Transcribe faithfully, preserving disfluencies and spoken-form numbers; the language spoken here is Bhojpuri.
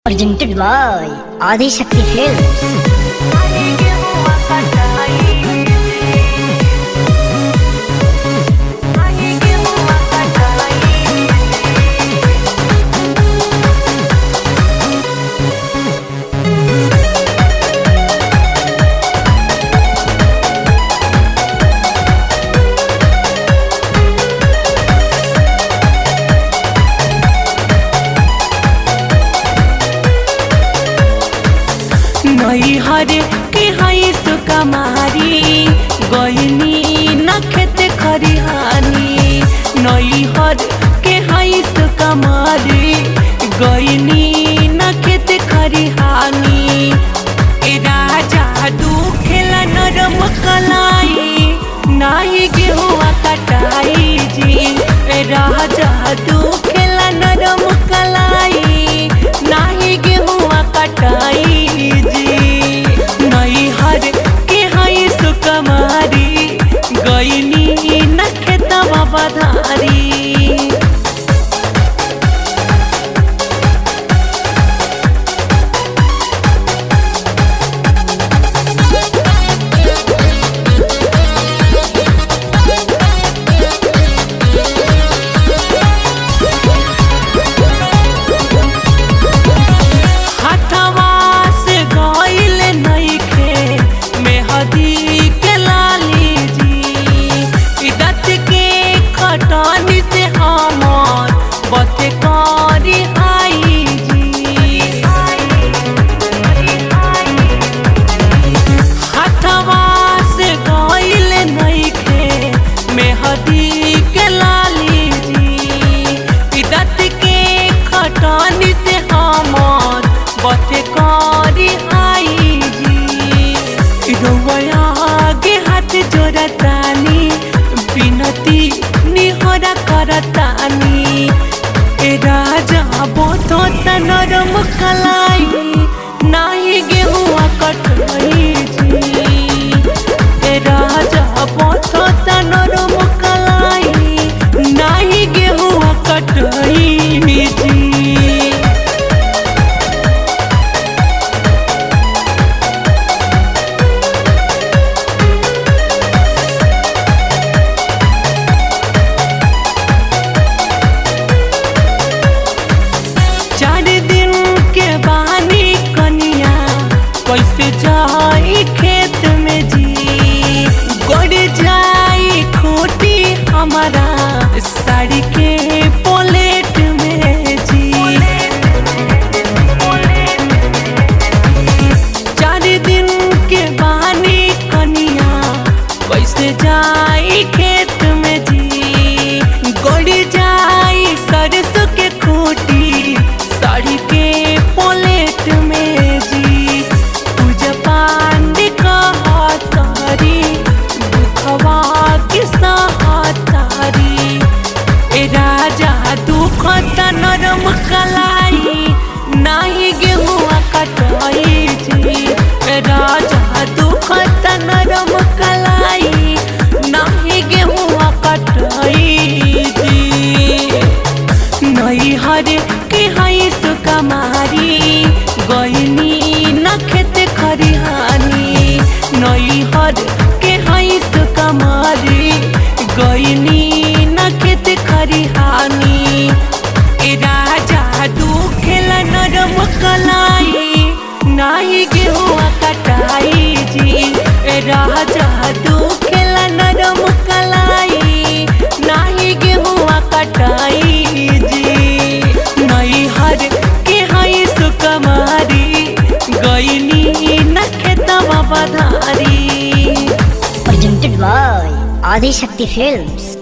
Presented by Adi Shakti Films. नई हरे के हाई सुकमारी गईनी नखेत खरिहानी नई हर के हाई सुकमारी गईनी नखेत खरिहानी ए राजा दुखेला नरम कलाई नाही गेहुआ कटाई जी ए राजा दुखेला नरम कलाई नाही गेहुआ कटाई गईनी नखेतवा बधारी से हमार बते करी आई जी हथवा से गईल नइखे मेहदी के लाली जी इदत के खटानी से हमार बते करी आई जी रोया के हाथ जोड़तानी बिनती निहोरा करतानी ए राजा बोतो नरम कलाई नाही गेहुआ कटाई जी ए राजा बोतो नरम कलाई नाही गेहुआ कटाई जी कैसे जाई खेत में जी गड़ जाई खोटी हमारा साड़ी के पोलेट में जी चार दिन के बानी कनिया कैसे जाई खेत में जी गड़ जाई सरसों के खोटी साड़ी के पोलेट में जी नरम कलाई नाही गेहुआ कटाई जी राजा दुखत नरम कलाई नाही गेहुआ कटाई जी नई हरे के हाई सुकमारी गईनी नखेत खरिहानी नई हर के हाई सुकमारी गईनी नखेत खरिहानी राजा दुखेला नरम कलाई नाही गेहुआ कटाई जी राजा दुखेला नरम कलाई नाही गेहुआ कटाई जी नई हर के हाई सुकमारी गईनी नखेतवा बधारी Presented by Adi Shakti Films.